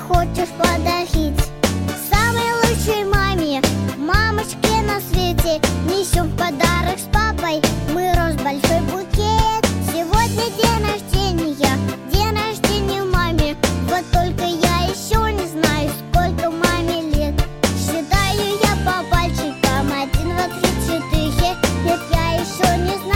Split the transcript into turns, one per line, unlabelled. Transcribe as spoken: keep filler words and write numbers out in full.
хочешь подарить самой лучшей маме, мамочке на свете? Несем в подарок с папой мы роз большой букет. Сегодня день рождения, день рождения маме. Вот только я еще не знаю, сколько маме лет. Считаю я по пальчикам: один, два, три, четыре. Нет, я еще не знаю.